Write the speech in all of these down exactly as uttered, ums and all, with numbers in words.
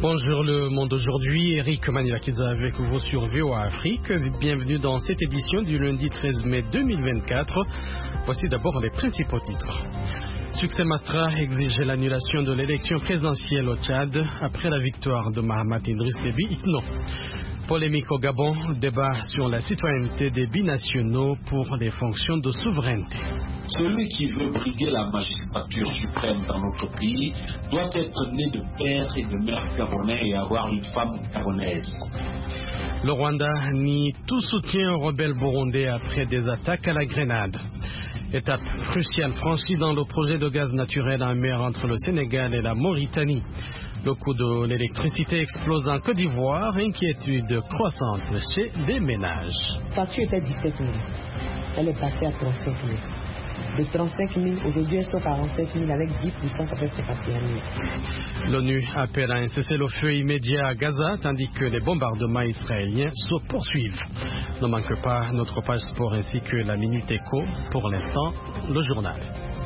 Bonjour le monde aujourd'hui, Eric Manilakiza avec vous sur V O A Afrique. Bienvenue dans cette édition du lundi treize mai deux mille vingt-quatre. Voici d'abord les principaux titres. Succès Masra exige l'annulation de l'élection présidentielle au Tchad après la victoire de Mahamat Idriss Déby Itno. Polémique au Gabon, débat sur la citoyenneté des binationaux pour les fonctions de souveraineté. Celui qui veut briguer la magistrature suprême dans notre pays doit être né de père et de mère gabonais et avoir une femme gabonaise. Le Rwanda nie tout soutien aux rebelles burundais après des attaques à la grenade. Étape cruciale franchie dans le projet de gaz naturel en mer entre le Sénégal et la Mauritanie. Le coût de l'électricité explose en Côte d'Ivoire, inquiétude croissante chez les ménages. La facture était dix-sept mille, elle est passée à trente-cinq mille. De trente-cinq mille, aujourd'hui elle est à quarante-sept mille, avec dix pour cent ça fait cinquante et un mille. L'ONU appelle à un cessez-le-feu immédiat à Gaza, tandis que les bombardements israéliens se poursuivent. Ne manque pas notre page sport ainsi que la Minute Éco. Pour l'instant, le journal.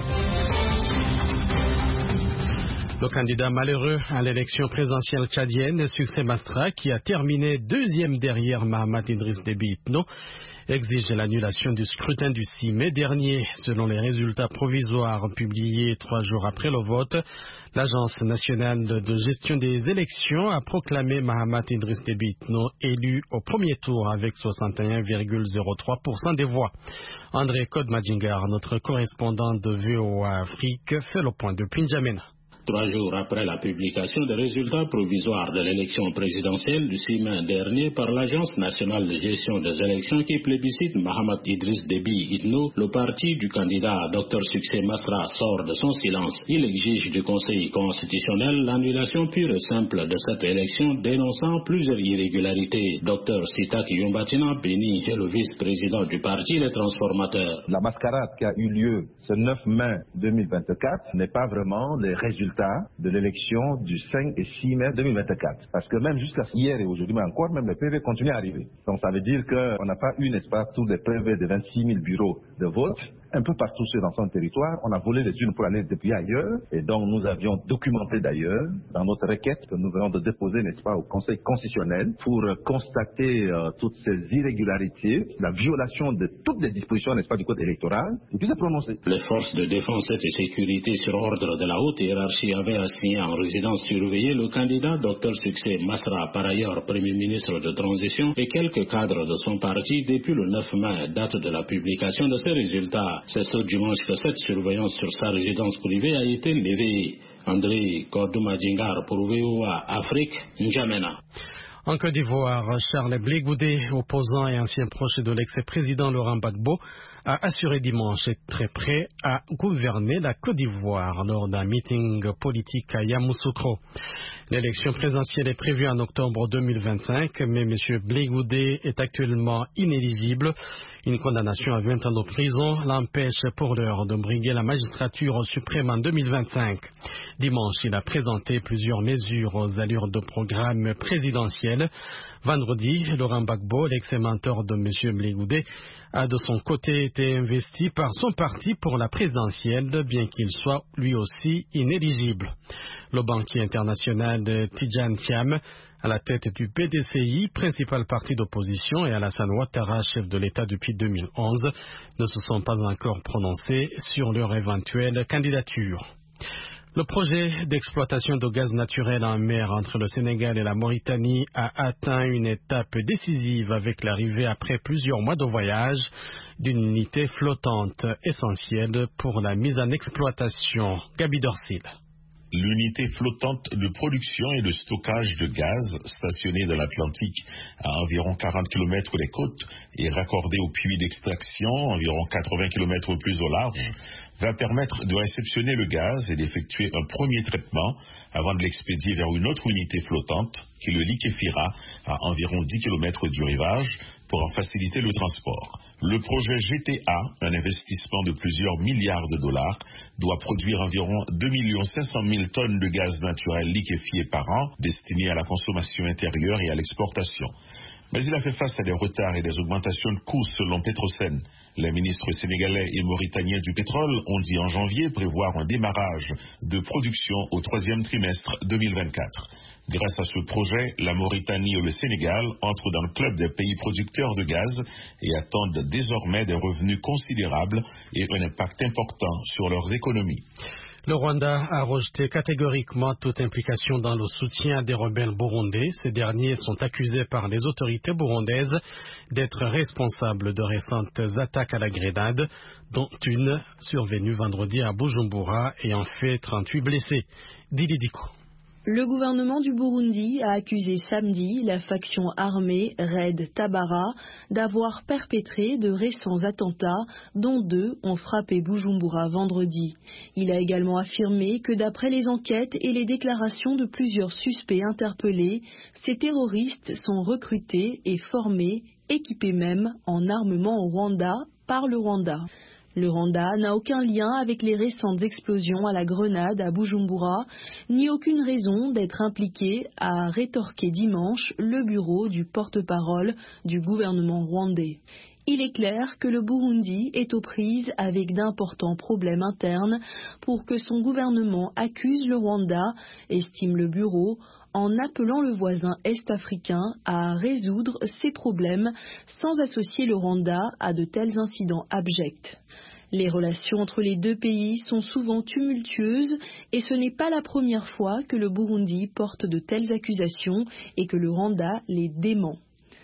Le candidat malheureux à l'élection présidentielle tchadienne, Succès Masra, qui a terminé deuxième derrière Mahamat Idriss Déby Itno, exige l'annulation du scrutin du six mai dernier. Selon les résultats provisoires publiés trois jours après le vote, l'Agence nationale de gestion des élections a proclamé Mahamat Idriss Déby Itno élu au premier tour avec soixante et un virgule zéro trois pour cent des voix. André Kodmadjingar, notre correspondant de V O A Afrique, fait le point depuis N'Djamena. Trois jours après la publication des résultats provisoires de l'élection présidentielle du six mai dernier par l'Agence nationale de gestion des élections qui plébiscite Mahamat Idriss Déby Itno, le parti du candidat Dr Succès Masra sort de son silence. Il exige du Conseil constitutionnel l'annulation pure et simple de cette élection, dénonçant plusieurs irrégularités. Dr Sitak Yumbatina Beni est le vice-président du parti Les Transformateurs. La mascarade qui a eu lieu ce neuf mai deux mille vingt-quatre n'est pas vraiment les résultats de l'élection du cinq et six mai deux mille vingt-quatre. Parce que même jusqu'à hier et aujourd'hui, mais encore, même les P V continuent à arriver. Donc ça veut dire qu'on n'a pas eu, n'est-ce pas, tous les P V de vingt-six mille bureaux de vote. Un peu partout sur dans son territoire, on a volé les urnes pour aller depuis ailleurs. Et donc nous avions documenté d'ailleurs dans notre requête que nous venons de déposer, n'est-ce pas, au Conseil constitutionnel pour constater euh, toutes ces irrégularités, la violation de toutes les dispositions, n'est-ce pas, du code électoral, et puis se prononcer. Les forces de défense et sécurité sur ordre de la haute hiérarchie avaient assigné en résidence surveillée le candidat Dr Succès Masra, par ailleurs Premier ministre de transition, et quelques cadres de son parti depuis le neuf mai, date de la publication de ces résultats. C'est ce dimanche que cette surveillance sur sa résidence privée a été levée. André Kodoumadjingar pour V O A Afrique, N'Djamena. En Côte d'Ivoire, Charles Blé Goudé, opposant et ancien proche de l'ex-président Laurent Gbagbo, a assuré dimanche être très prêt à gouverner la Côte d'Ivoire lors d'un meeting politique à Yamoussoukro. L'élection présidentielle est prévue en octobre deux mille vingt-cinq, mais M. Blé Goudé est actuellement inéligible. Une condamnation à vingt ans de prison l'empêche pour l'heure de briguer la magistrature suprême en deux mille vingt-cinq. Dimanche, il a présenté plusieurs mesures aux allures de programme présidentiel. Vendredi, Laurent Gbagbo, l'ex-mentor de M. Blé Goudé, a de son côté été investi par son parti pour la présidentielle, bien qu'il soit lui aussi inéligible. Le banquier international Tidjane Thiam, à la tête du P D C I, principal parti d'opposition, et Alassane Ouattara, chef de l'État depuis deux mille onze, ne se sont pas encore prononcés sur leur éventuelle candidature. Le projet d'exploitation de gaz naturel en mer entre le Sénégal et la Mauritanie a atteint une étape décisive avec l'arrivée, après plusieurs mois de voyage, d'une unité flottante essentielle pour la mise en exploitation. Gabi Dorsil. L'unité flottante de production et de stockage de gaz stationnée dans l'Atlantique à environ quarante kilomètres des côtes et raccordée au puits d'extraction environ quatre-vingts kilomètres plus au large va permettre de réceptionner le gaz et d'effectuer un premier traitement avant de l'expédier vers une autre unité flottante qui le liquéfiera à environ dix kilomètres du rivage pour en faciliter le transport. Le projet G T A, un investissement de plusieurs milliards de dollars, doit produire environ deux millions cinq cent mille tonnes de gaz naturel liquéfié par an, destiné à la consommation intérieure et à l'exportation. Mais il a fait face à des retards et des augmentations de coûts selon Petrosen. Les ministres sénégalais et mauritaniens du pétrole ont dit en janvier prévoir un démarrage de production au troisième trimestre deux mille vingt-quatre. Grâce à ce projet, la Mauritanie et le Sénégal entrent dans le club des pays producteurs de gaz et attendent désormais des revenus considérables et un impact important sur leurs économies. Le Rwanda a rejeté catégoriquement toute implication dans le soutien des rebelles burundais. Ces derniers sont accusés par les autorités burundaises d'être responsables de récentes attaques à la grenade, dont une survenue vendredi à Bujumbura et en fait trente-huit blessés. Dili Diko. Le gouvernement du Burundi a accusé samedi la faction armée Red Tabara d'avoir perpétré de récents attentats, dont deux ont frappé Bujumbura vendredi. Il a également affirmé que d'après les enquêtes et les déclarations de plusieurs suspects interpellés, ces terroristes sont recrutés et formés, équipés même en armement au Rwanda par le Rwanda. Le Rwanda n'a aucun lien avec les récentes explosions à la grenade à Bujumbura, ni aucune raison d'être impliqué, a rétorqué dimanche le bureau du porte-parole du gouvernement rwandais. Il est clair que le Burundi est aux prises avec d'importants problèmes internes pour que son gouvernement accuse le Rwanda, estime le bureau, en appelant le voisin est-africain à résoudre ces problèmes sans associer le Rwanda à de tels incidents abjects. Les relations entre les deux pays sont souvent tumultueuses et ce n'est pas la première fois que le Burundi porte de telles accusations et que le Rwanda les dément.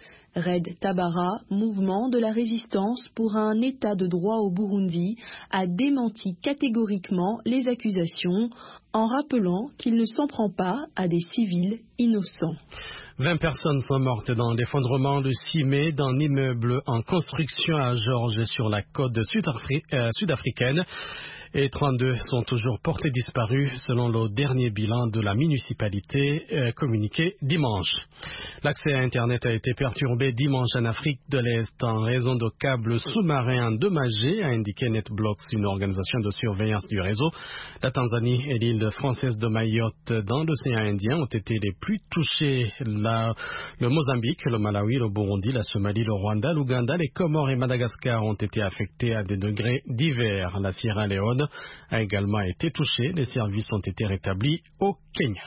Red Tabara, mouvement de la résistance pour un état de droit au Burundi, a démenti catégoriquement les accusations en rappelant qu'il ne s'en prend pas à des civils innocents. vingt personnes sont mortes dans l'effondrement le six mai d'un immeuble en construction à Georges sur la côte sud-afri- euh, sud-africaine et trente-deux sont toujours portés disparus selon le dernier bilan de la municipalité euh, communiqué dimanche. L'accès à Internet a été perturbé dimanche en Afrique de l'Est en raison de câbles sous-marins endommagés, a indiqué NetBlocks, une organisation de surveillance du réseau. La Tanzanie et l'île française de Mayotte dans l'océan Indien ont été les plus touchés. La, le Mozambique, le Malawi, le Burundi, la Somalie, le Rwanda, l'Ouganda, les Comores et Madagascar ont été affectés à des degrés divers. La Sierra Leone a également été touchée. Les services ont été rétablis au Kenya.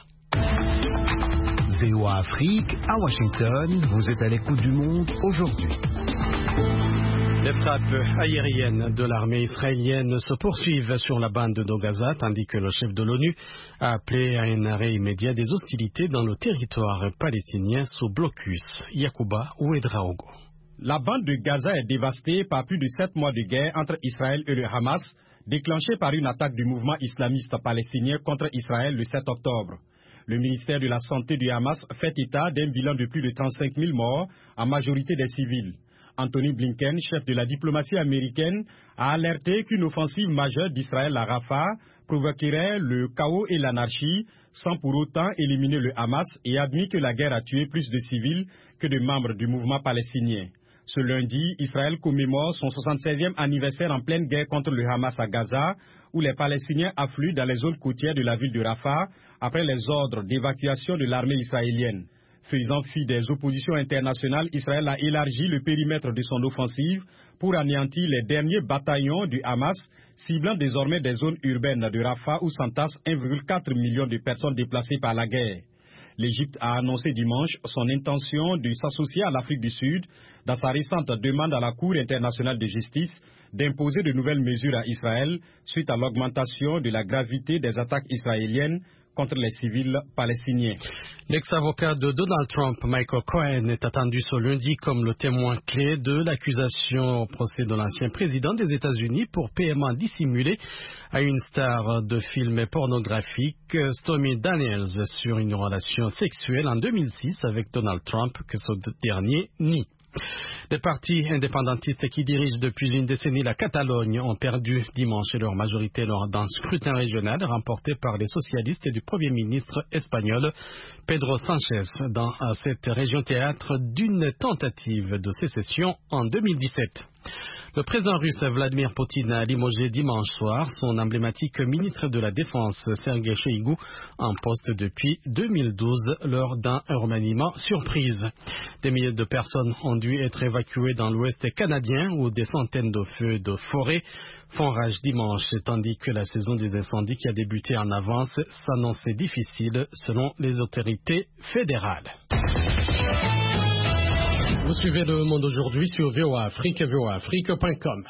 V O A Afrique, à Washington, vous êtes à l'écoute du monde aujourd'hui. Les frappes aériennes de l'armée israélienne se poursuivent sur la bande de Gaza, tandis que le chef de l'ONU a appelé à un arrêt immédiat des hostilités dans le territoire palestinien sous blocus. Yacouba Ouedraogo. La bande de Gaza est dévastée par plus de sept mois de guerre entre Israël et le Hamas, déclenchée par une attaque du mouvement islamiste palestinien contre Israël le sept octobre. Le ministère de la Santé du Hamas fait état d'un bilan de plus de trente-cinq mille morts, en majorité des civils. Anthony Blinken, chef de la diplomatie américaine, a alerté qu'une offensive majeure d'Israël à Rafah provoquerait le chaos et l'anarchie, sans pour autant éliminer le Hamas, et admis que la guerre a tué plus de civils que de membres du mouvement palestinien. Ce lundi, Israël commémore son soixante-seizième anniversaire en pleine guerre contre le Hamas à Gaza, où les Palestiniens affluent dans les zones côtières de la ville de Rafah après les ordres d'évacuation de l'armée israélienne. Faisant fi des oppositions internationales, Israël a élargi le périmètre de son offensive pour anéantir les derniers bataillons du Hamas, ciblant désormais des zones urbaines de Rafah où s'entassent un virgule quatre million de personnes déplacées par la guerre. L'Égypte a annoncé dimanche son intention de s'associer à l'Afrique du Sud dans sa récente demande à la Cour internationale de justice d'imposer de nouvelles mesures à Israël suite à l'augmentation de la gravité des attaques israéliennes contre les civils palestiniens. L'ex-avocat de Donald Trump, Michael Cohen, est attendu ce lundi comme le témoin clé de l'accusation au procès de l'ancien président des États-Unis pour paiement dissimulé à une star de films pornographiques, Stormy Daniels, sur une relation sexuelle en deux mille six avec Donald Trump que ce dernier nie. Les partis indépendantistes qui dirigent depuis une décennie la Catalogne ont perdu dimanche leur majorité lors d'un scrutin régional remporté par les socialistes et du Premier ministre espagnol Pedro Sánchez dans cette région théâtre d'une tentative de sécession en deux mille dix-sept. Le président russe Vladimir Poutine a limogé dimanche soir son emblématique ministre de la Défense Sergei Shoigu en poste depuis deux mille douze lors d'un remaniement surprise. Des milliers de personnes ont dû être évacuées dans l'ouest canadien où des centaines de feux de forêt font rage dimanche, tandis que la saison des incendies qui a débuté en avance s'annonçait difficile selon les autorités fédérales. Vous suivez Le Monde aujourd'hui sur V O A Afrique, V O A Afrique point com.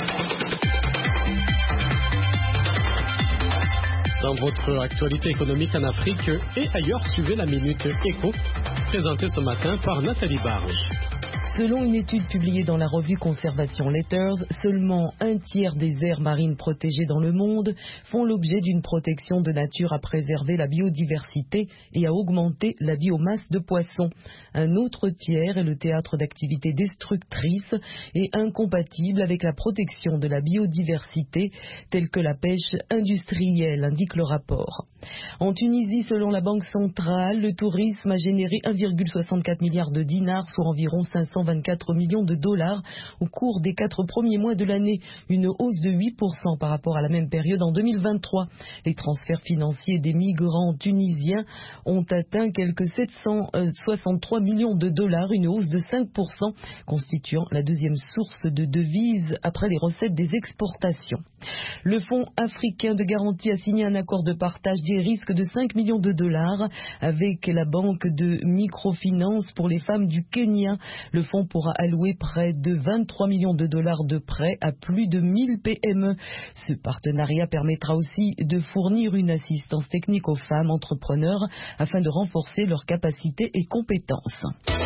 Dans votre actualité économique en Afrique et ailleurs, suivez la Minute Éco, présentée ce matin par Nathalie Barge. Selon une étude publiée dans la revue Conservation Letters, seulement un tiers des aires marines protégées dans le monde font l'objet d'une protection de nature à préserver la biodiversité et à augmenter la biomasse de poissons. Un autre tiers est le théâtre d'activités destructrices et incompatibles avec la protection de la biodiversité, telle que la pêche industrielle, indique le rapport. En Tunisie, selon la Banque centrale, le tourisme a généré un virgule soixante-quatre milliard de dinars, soit environ cinq cent vingt-quatre millions de dollars au cours des quatre premiers mois de l'année, une hausse de huit pour cent par rapport à la même période en deux mille vingt-trois. Les transferts financiers des migrants tunisiens ont atteint quelques sept cent soixante-trois millions de dollars, une hausse de cinq pour cent, constituant la deuxième source de devises après les recettes des exportations. Le Fonds africain de garantie a signé un accord de partage des risques de cinq millions de dollars avec la banque de microfinance pour les femmes du Kenya. Le fonds pourra allouer près de vingt-trois millions de dollars de prêts à plus de mille P M E. Ce partenariat permettra aussi de fournir une assistance technique aux femmes entrepreneurs afin de renforcer leurs capacités et compétences.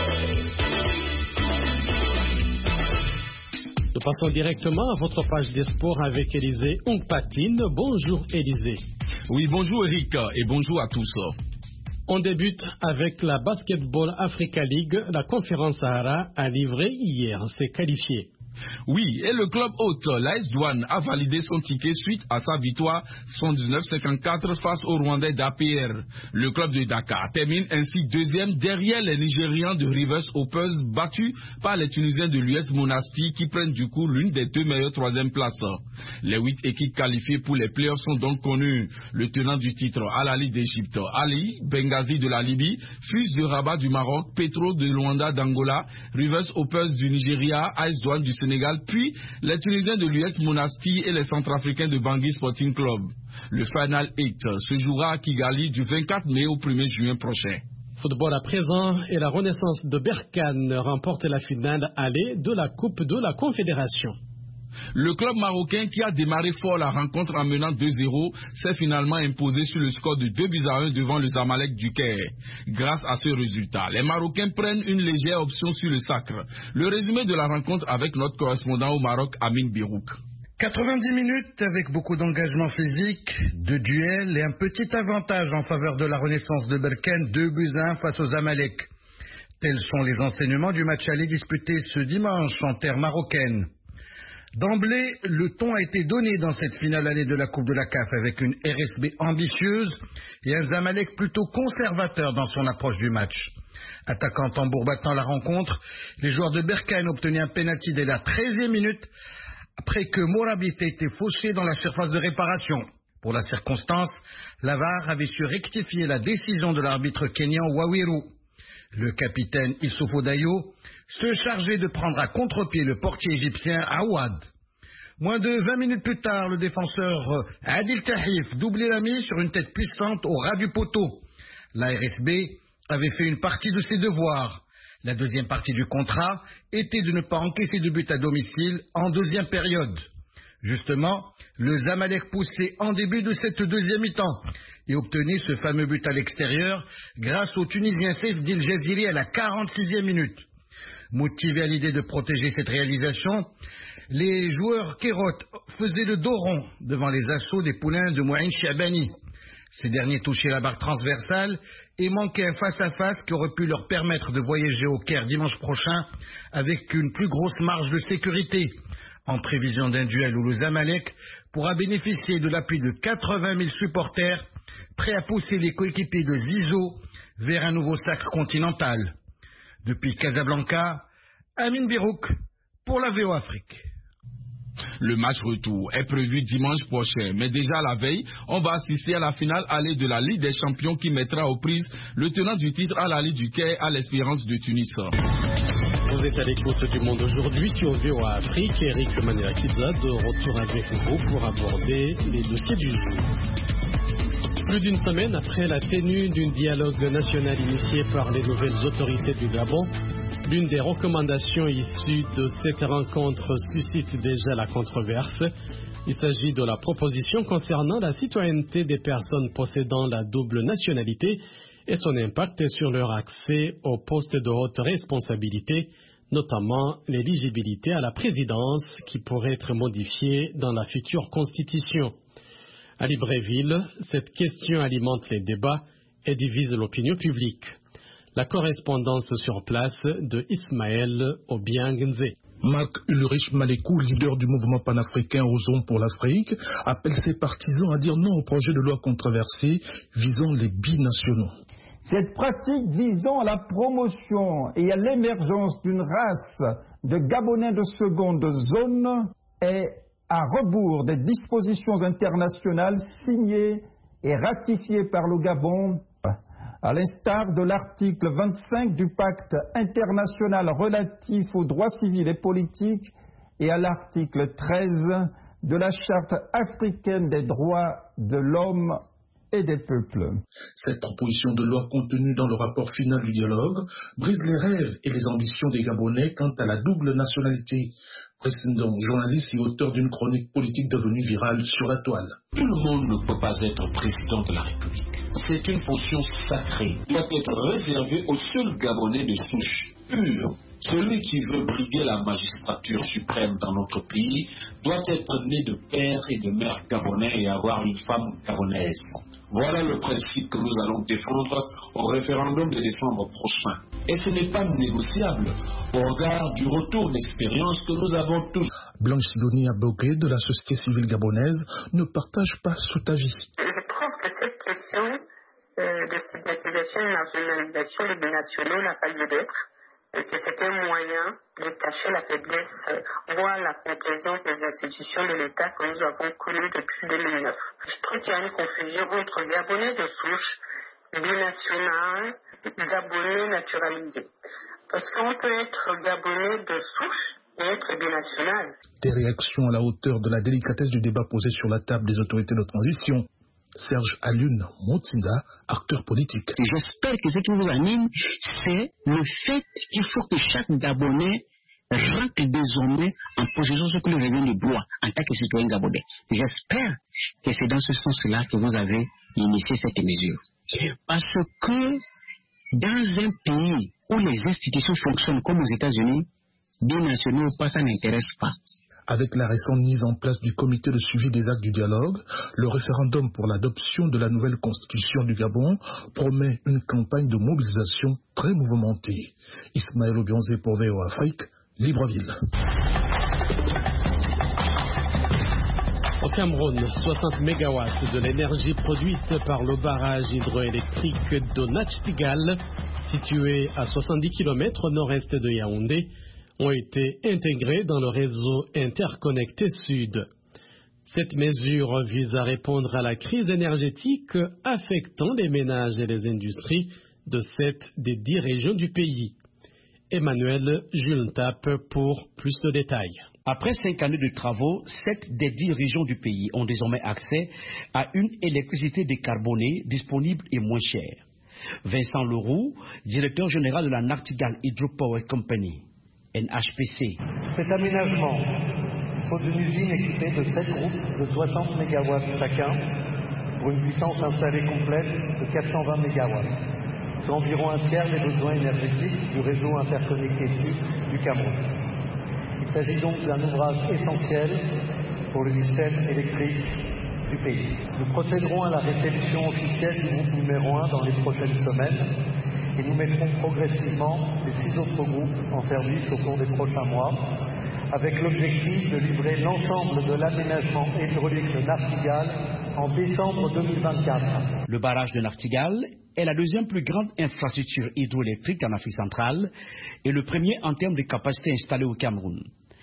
Nous passons directement à votre page des sports avec Élisée Ongpatine. Bonjour Élisée. Oui, bonjour Eric et bonjour à tous. On débute avec la Basketball Africa League. La conférence Sahara a livré hier ses qualifiés. Oui, et le club hôte, l'A S Douane, a validé son ticket suite à sa victoire soixante-dix-neuf à cinquante-quatre face au Rwandais d'A P R. Le club de Dakar termine ainsi deuxième derrière les Nigérians de Rivers Hoopers battus par les Tunisiens de l'U S Monastir qui prennent du coup l'une des deux meilleures troisième places. Les huit équipes qualifiées pour les playoffs sont donc connues. Le tenant du titre, Al Ahly d'Égypte, Ali, Benghazi de la Libye, Fus de Rabat du Maroc, Petro de Luanda d'Angola, Rivers Hoopers du Nigeria, A S Douane du Sénégal, puis les Tunisiens de l'U S Monastir et les Centrafricains de Bangui Sporting Club. Le Final eight se jouera à Kigali du vingt-quatre mai au premier juin prochain. Football à présent et la Renaissance de Berkane remporte la finale aller de la Coupe de la Confédération. Le club marocain qui a démarré fort la rencontre en menant deux zéro s'est finalement imposé sur le score de deux buts à un devant le Zamalek du Caire. Grâce à ce résultat, les Marocains prennent une légère option sur le sacre. Le résumé de la rencontre avec notre correspondant au Maroc, Amin Birouk. quatre-vingt-dix minutes avec beaucoup d'engagement physique, de duels et un petit avantage en faveur de la Renaissance de Berkane, deux buts à un face aux Zamalek. Tels sont les enseignements du match aller disputé ce dimanche en terre marocaine. D'emblée, le ton a été donné dans cette finale année de la Coupe de la C A F avec une R S B ambitieuse et un Zamalek plutôt conservateur dans son approche du match. Attaquant tambour battant la rencontre, les joueurs de Berkane ont obtenu un pénalty dès la treizième minute après que Morabit ait été fauché dans la surface de réparation. Pour la circonstance, la V A R avait su rectifier la décision de l'arbitre kényan Wawiru. Le capitaine Issoufou Dayo se chargeait de prendre à contre-pied le portier égyptien Awad. Moins de vingt minutes plus tard, le défenseur Adil Tahif doublait la mise sur une tête puissante au ras du poteau. La R S B avait fait une partie de ses devoirs. La deuxième partie du contrat était de ne pas encaisser de but à domicile en deuxième période. Justement, le Zamalek poussait en début de cette deuxième mi-temps et obtenait ce fameux but à l'extérieur grâce au Tunisien Saif Dil Jaziri à la quarante-sixième minute. Motivés à l'idée de protéger cette réalisation, les joueurs Kérot faisaient le dos rond devant les assauts des poulains de Mouaïn Chabani. Ces derniers touchaient la barre transversale et manquaient un face-à-face qui aurait pu leur permettre de voyager au Caire dimanche prochain avec une plus grosse marge de sécurité, en prévision d'un duel où le Zamalek pourra bénéficier de l'appui de quatre-vingt mille supporters prêts à pousser les coéquipiers de Zizou vers un nouveau sacre continental. Depuis Casablanca, Amin Birouk pour la V O Afrique. Le match retour est prévu dimanche prochain, mais déjà la veille, on va assister à la finale allée de la Ligue des Champions qui mettra aux prises le tenant du titre à la Ligue du Caire à l'Espérance de Tunis. Vous êtes à l'écoute du Monde aujourd'hui sur V O A Afrique. Eric Maniakiza de retour avec vous pour aborder les dossiers du jour. Plus d'une semaine après la tenue d'un dialogue national initié par les nouvelles autorités du Gabon, l'une des recommandations issues de cette rencontre suscite déjà la controverse. Il s'agit de la proposition concernant la citoyenneté des personnes possédant la double nationalité et son impact sur leur accès aux postes de haute responsabilité, notamment l'éligibilité à la présidence qui pourrait être modifiée dans la future constitution. À Libreville, cette question alimente les débats et divise l'opinion publique. La correspondance sur place de Ismaël Obiang-Nze. Marc Ulrich Malekou, leader du mouvement panafricain Ozon pour l'Afrique, appelle ses partisans à dire non au projet de loi controversé visant les binationaux. Cette pratique visant à la promotion et à l'émergence d'une race de Gabonais de seconde zone est à rebours des dispositions internationales signées et ratifiées par le Gabon, à l'instar de l'article vingt-cinq du pacte international relatif aux droits civils et politiques et à l'article treize de la charte africaine des droits de l'homme et des peuples. Cette proposition de loi contenue dans le rapport final du dialogue brise les rêves et les ambitions des Gabonais quant à la double nationalité. Précédent journaliste et auteur d'une chronique politique devenue virale sur la toile. Tout le monde ne peut pas être président de la République. C'est une fonction sacrée. Il doit être réservée aux seuls Gabonais de souche pure. Celui qui veut briguer la magistrature suprême dans notre pays doit être né de père et de mère gabonais et avoir une femme gabonaise. Voilà le principe que nous allons défendre au référendum de décembre prochain. Et ce n'est pas négociable au regard du retour d'expérience que nous avons tous. Blanche Sidonie Abogué de la société civile gabonaise ne partage pas cet avis. Je trouve que cette question euh, de stigmatisation et marginalisation des binationaux n'a pas lieu d'être. Et que c'est un moyen de cacher la faiblesse, voire la complaisance des institutions de l'État que nous avons connues depuis deux mille neuf. Je trouve qu'il y a une confusion entre Gabonais de souche, binational, Gabonais naturalisé. Parce qu'on peut être Gabonais de souche et être binational. Des réactions à la hauteur de la délicatesse du débat posé sur la table des autorités de transition. Serge Alun Motinda, acteur politique. J'espère que ce qui vous anime, c'est le fait qu'il faut que chaque Gabonais rentre désormais en possession de ce que le revient de droit en tant que citoyen gabonais. J'espère que c'est dans ce sens-là que vous avez initié cette mesure. Parce que dans un pays où les institutions fonctionnent comme aux États-Unis, binationaux ou pas, ça n'intéresse pas. Avec la récente mise en place du comité de suivi des actes du dialogue, le référendum pour l'adoption de la nouvelle constitution du Gabon promet une campagne de mobilisation très mouvementée. Ismaël Obiang-Nze pour V O A Afrique, Libreville. Au Cameroun, soixante mégawatts de l'énergie produite par le barrage hydroélectrique de Nachtigal, situé à soixante-dix kilomètres au nord-est de Yaoundé, ont été intégrés dans le réseau interconnecté Sud. Cette mesure vise à répondre à la crise énergétique affectant les ménages et les industries de sept des dix régions du pays. Emmanuel Julentap pour plus de détails. Après cinq années de travaux, sept des dix régions du pays ont désormais accès à une électricité décarbonée disponible et moins chère. Vincent Leroux, directeur général de la Nachtigal Hydropower Company, N H P C. Cet aménagement dispose d'une usine équipée de sept groupes de soixante mégawatts chacun pour une puissance installée complète de quatre cent vingt mégawatts, soit environ un tiers des besoins énergétiques du réseau interconnecté Sud du Cameroun. Il s'agit donc d'un ouvrage essentiel pour le système électrique du pays. Nous procéderons à la réception officielle du groupe numéro un dans les prochaines semaines et nous mettrons progressivement les six autres groupes en service au cours des prochains mois, avec l'objectif de livrer l'ensemble de l'aménagement hydraulique de Nachtigal en décembre deux mille vingt-quatre. Le barrage de Nachtigal est la deuxième plus grande infrastructure hydroélectrique en Afrique centrale et le premier en termes de capacité installée au Cameroun.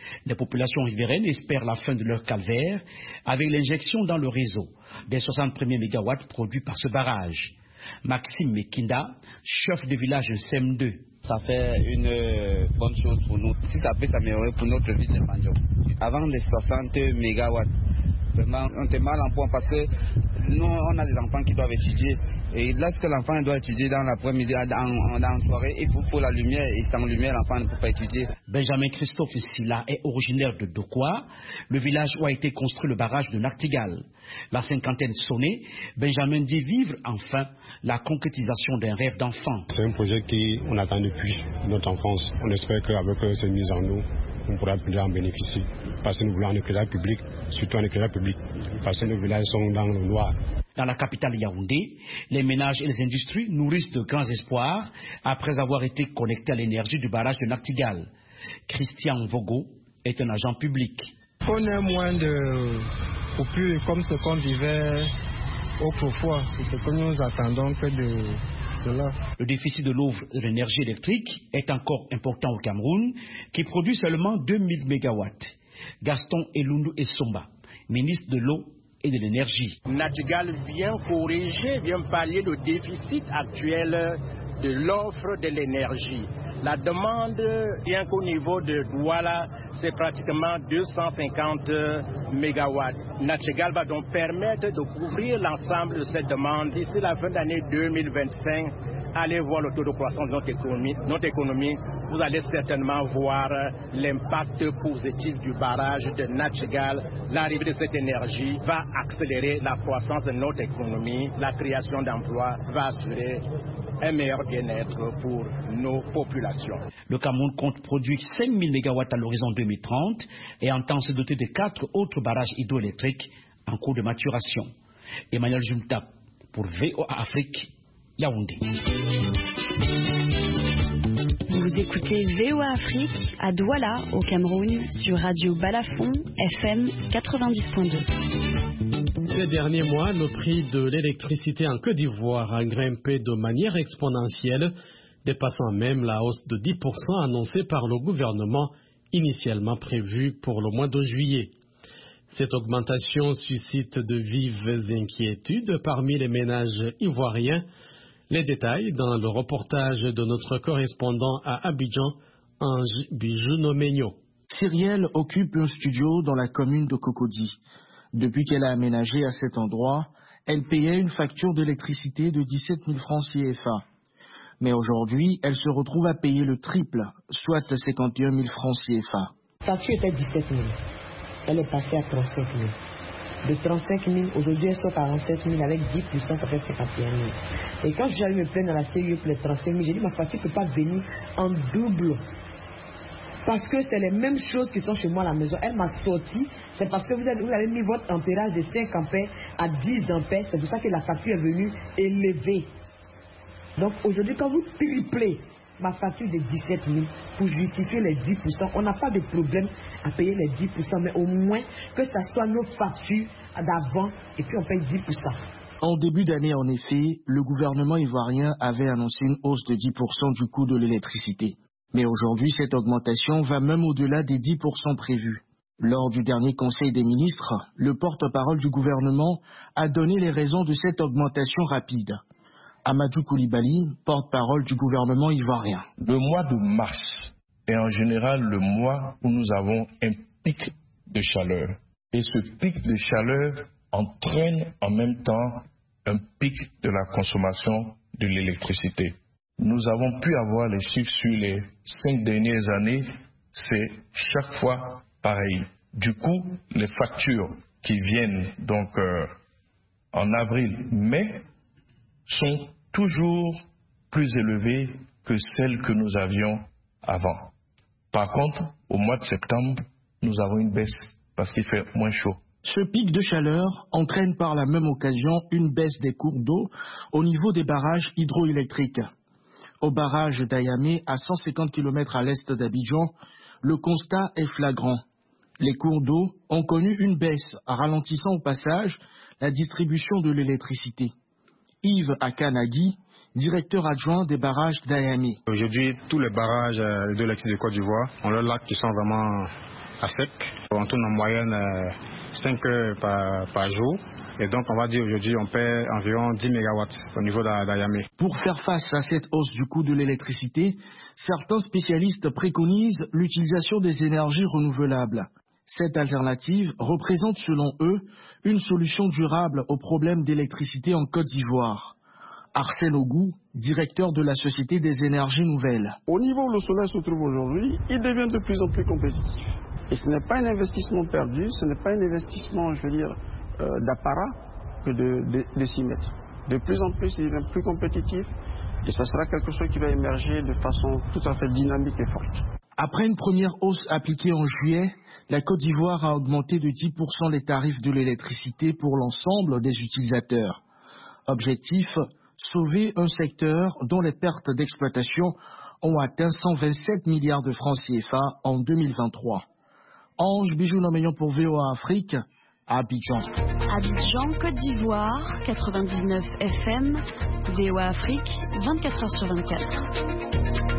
Les populations riveraines espèrent la fin de leur calvaire avec l'injection dans le réseau des soixante premiers mégawatts produits par ce barrage. Maxime Mekinda, chef de village S E M deux. Ça fait une bonne chose pour nous. Si ça peut s'améliorer pour notre ville de Manjo. Avant les soixante mégawatts, vraiment, on était mal en point parce que nous, on a des enfants qui doivent étudier. Et lorsque l'enfant doit étudier dans l'après-midi, dans la soirée, il faut, faut la lumière. Et sans lumière, l'enfant ne peut pas étudier. Benjamin Christophe Silla est originaire de Dokwa, le village où a été construit le barrage de Nachtigal. La cinquantaine sonnée, Benjamin dit vivre enfin la concrétisation d'un rêve d'enfant. C'est un projet qu'on attend depuis notre enfance. On espère qu'avec cette mise en eau, on pourra en bénéficier. Parce que nous voulons un éclairage public, surtout un éclairage public, parce que nos villages sont dans le noir. Dans la capitale Yaoundé, les ménages et les industries nourrissent de grands espoirs après avoir été connectés à l'énergie du barrage de Nachtigal. Christian Vogo est un agent public. On est moins de coupures comme ce qu'on vivait autrefois. C'est ce que nous attendons que de cela. Le déficit de l'offre de l'énergie électrique est encore important au Cameroun, qui produit seulement deux mille mégawatts. Gaston Elundu Essomba, ministre de l'eau et de l'énergie. Nachtigal vient corriger, vient pallier le déficit actuel de l'offre de l'énergie. La demande, bien qu'au niveau de Douala, c'est pratiquement deux cent cinquante mégawatts. Nachtigal va donc permettre de couvrir l'ensemble de cette demande d'ici la fin d'année deux mille vingt-cinq. Allez voir le taux de croissance de notre économie, notre économie. Vous allez certainement voir l'impact positif du barrage de Nachtigal. L'arrivée de cette énergie va accélérer la croissance de notre économie. La création d'emplois va assurer un meilleur bien-être pour nos populations. Le Cameroun compte produire cinq mille mégawatts à l'horizon deux mille trente et entend se doter de quatre autres barrages hydroélectriques en cours de maturation. Emmanuel Jumta pour V O A Afrique, Yaoundé. Vous écoutez V O A Afrique à Douala, au Cameroun, sur Radio Balafon, F M quatre-vingt-dix point deux. Ces derniers mois, le prix de l'électricité en Côte d'Ivoire a grimpé de manière exponentielle, dépassant même la hausse de dix pour cent annoncée par le gouvernement, initialement prévue pour le mois de juillet. Cette augmentation suscite de vives inquiétudes parmi les ménages ivoiriens. Les détails dans le reportage de notre correspondant à Abidjan, Ange Bijounomegno. Cyrielle occupe un studio dans la commune de Cocody. Depuis qu'elle a aménagé à cet endroit, elle payait une facture d'électricité de dix-sept mille francs C F A. Mais aujourd'hui, elle se retrouve à payer le triple, soit cinquante et un mille francs C F A. La facture était dix-sept mille. Elle est passée à trente-cinq mille. De trente-cinq mille, aujourd'hui elle sort quarante-sept mille, avec dix pour cent, ça fait cinquante et un mille. Et quand je suis allé me plaindre dans la C I E pour les trente-cinq mille, j'ai dit ma facture ne peut pas venir en double. Parce que c'est les mêmes choses qui sont chez moi à la maison. Elle m'a sorti, c'est parce que vous avez, vous avez mis votre ampérage de cinq ampères à dix ampères, c'est pour ça que la facture est venue élevée. Donc aujourd'hui, quand vous triplez ma facture de dix-sept mille pour justifier les dix pour cent, on n'a pas de problème à payer les dix pour cent, mais au moins que ça soit nos factures d'avant et puis on paye dix pour cent. En début d'année, en effet, le gouvernement ivoirien avait annoncé une hausse de dix pour cent du coût de l'électricité. Mais aujourd'hui, cette augmentation va même au-delà des dix pour cent prévus. Lors du dernier Conseil des ministres, le porte-parole du gouvernement a donné les raisons de cette augmentation rapide. Amadou Koulibaly, porte-parole du gouvernement ivoirien. Le mois de mars est en général le mois où nous avons un pic de chaleur. Et ce pic de chaleur entraîne en même temps un pic de la consommation de l'électricité. Nous avons pu avoir les chiffres sur les cinq dernières années, c'est chaque fois pareil. Du coup, les factures qui viennent donc euh, en avril-mai sont toujours plus élevées que celles que nous avions avant. Par contre, au mois de septembre, nous avons une baisse parce qu'il fait moins chaud. Ce pic de chaleur entraîne par la même occasion une baisse des cours d'eau au niveau des barrages hydroélectriques. Au barrage d'Ayamé, à cent cinquante kilomètres à l'est d'Abidjan, le constat est flagrant. Les cours d'eau ont connu une baisse, ralentissant au passage la distribution de l'électricité. Yves Akanagi, directeur adjoint des barrages d'Ayamé. Aujourd'hui, tous les barrages de l'électricité de Côte d'Ivoire ont leurs lacs qui sont vraiment à sec. On tourne en moyenne euh, cinq heures par, par jour. Et donc, on va dire aujourd'hui, on perd environ dix mégawatts au niveau d'Ayamé. Pour faire face à cette hausse du coût de l'électricité, certains spécialistes préconisent l'utilisation des énergies renouvelables. Cette alternative représente, selon eux, une solution durable au problème d'électricité en Côte d'Ivoire. Arsène Ogou, directeur de la Société des énergies nouvelles. Au niveau où le soleil se trouve aujourd'hui, il devient de plus en plus compétitif. Et ce n'est pas un investissement perdu, ce n'est pas un investissement, je veux dire, euh, d'apparat que de, de, de s'y mettre. De plus en plus, il devient plus compétitif et ça sera quelque chose qui va émerger de façon tout à fait dynamique et forte. Après une première hausse appliquée en juillet, la Côte d'Ivoire a augmenté de dix pour cent les tarifs de l'électricité pour l'ensemble des utilisateurs. Objectif, sauver un secteur dont les pertes d'exploitation ont atteint cent vingt-sept milliards de francs C F A en deux mille vingt-trois. Ange Bijou-Nomeillon pour V O A Afrique, à Abidjan. Abidjan, Côte d'Ivoire, quatre-vingt-dix-neuf F M, V O A Afrique, vingt-quatre heures sur vingt-quatre.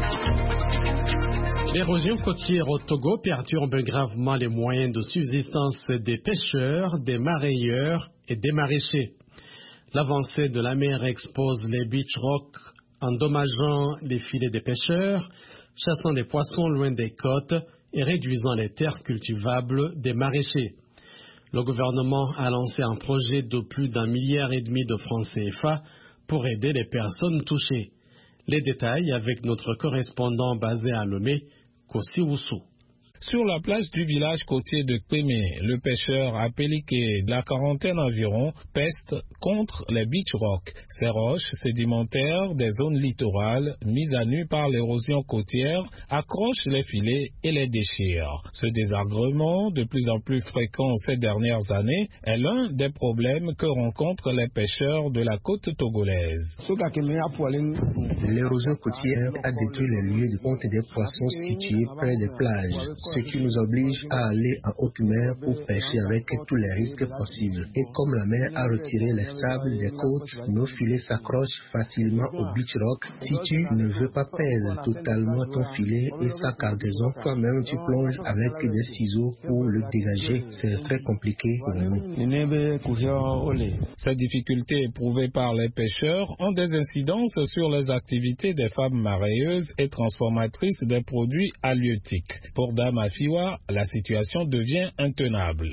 L'érosion côtière au Togo perturbe gravement les moyens de subsistance des pêcheurs, des marailleurs et des maraîchers. L'avancée de la mer expose les beach rocks, endommageant les filets des pêcheurs, chassant des poissons loin des côtes et réduisant les terres cultivables des maraîchers. Le gouvernement a lancé un projet de plus d'un milliard et demi de francs C F A pour aider les personnes touchées. Les détails avec notre correspondant basé à Lomé, Kossi Oussou. Sur la plage du village côtier de Kwemé, le pêcheur Apeliké de la quarantaine environ peste contre les beach rocks, ces roches sédimentaires des zones littorales mises à nu par l'érosion côtière accrochent les filets et les déchirent. Ce désagrément, de plus en plus fréquent ces dernières années, est l'un des problèmes que rencontrent les pêcheurs de la côte togolaise. L'érosion côtière a détruit les lieux de ponte des poissons situés près des plages, ce qui nous oblige à aller en haute mer pour pêcher avec tous les risques possibles. Et comme la mer a retiré les sables des côtes, nos filets s'accrochent facilement au beach rock. Si tu ne veux pas perdre totalement ton filet et sa cargaison, toi-même tu plonges avec des ciseaux pour le dégager. C'est très compliqué pour nous. Ces difficultés éprouvées par les pêcheurs ont des incidences sur les activités des femmes marailleuses et transformatrices des produits halieutiques. Pour Dama Fiwa, la situation devient intenable.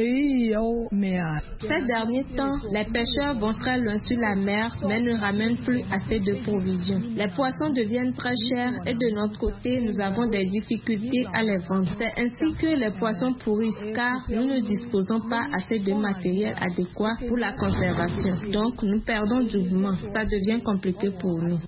Ces derniers temps, les pêcheurs vont très loin sur la mer, mais ne ramènent plus assez de provisions. Les poissons deviennent très chers et de notre côté, nous avons des difficultés à les vendre. C'est ainsi que les poissons pourrissent, car nous ne disposons pas assez de matériel adéquat pour la conservation. Donc, nous perdons doublement. Ça devient compliqué pour nous.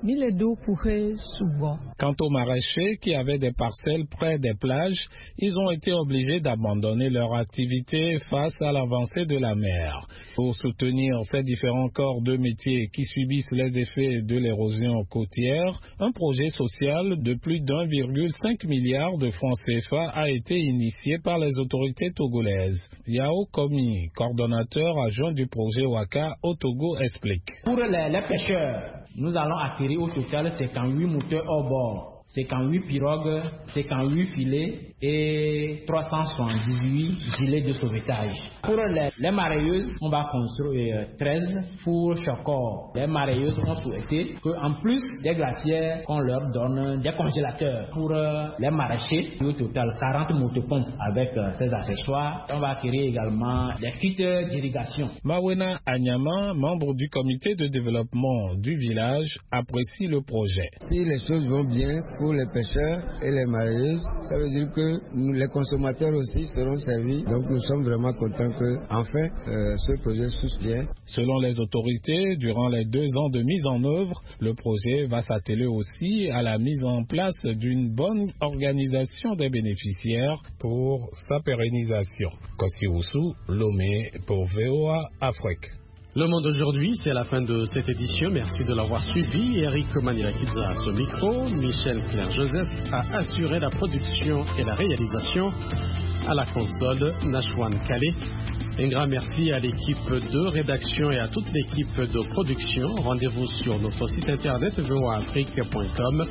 Quant aux maraîchers qui avaient des parcelles près des plages, ils ont été obligés d'abandonner leur activité face à l'avancée de la mer. Pour soutenir ces différents corps de métier qui subissent les effets de l'érosion côtière, un projet social de plus d'un virgule cinq milliard de francs C F A a été initié par les autorités togolaises. Yao Komi, coordonnateur adjoint du projet Waka au Togo, explique. Pour les, les pêcheurs, nous allons acquérir au total cinquante-huit moteurs hors bord, cinquante-huit pirogues, cinquante-huit filets et trois cent soixante-dix-huit gilets de sauvetage. Pour les, les marailleuses, on va construire treize fours chocors. Les marailleuses ont souhaité qu'en plus des glacières, qu'on leur donne des congélateurs. Pour les maraîchers, au total quarante motopompes avec ces accessoires. On va acquérir également des kits d'irrigation. Mawena Anyama, membre du comité de développement du village, apprécie le projet. Si les choses vont bien pour les pêcheurs et les marailleuses, ça veut dire que nous, les consommateurs aussi seront servis. Donc nous sommes vraiment contents que, enfin, euh, ce projet pousse bien. Selon les autorités, durant les deux ans de mise en œuvre, le projet va s'atteler aussi à la mise en place d'une bonne organisation des bénéficiaires pour sa pérennisation. Kossi Oussou, Lomé pour V O A Afrique. Le Monde aujourd'hui, c'est la fin de cette édition. Merci de l'avoir suivi. Eric Manilakidza à ce micro. Michel Claire-Joseph a assuré la production et la réalisation. À la console, Nashwan Calais. Un grand merci à l'équipe de rédaction et à toute l'équipe de production. Rendez-vous sur notre site internet v o a afrique point com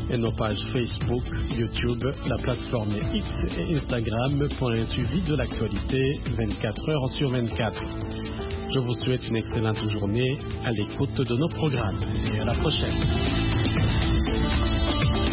et nos pages Facebook, YouTube, la plateforme X et Instagram pour un suivi de l'actualité vingt-quatre heures sur vingt-quatre. Je vous souhaite une excellente journée à l'écoute de nos programmes et à la prochaine.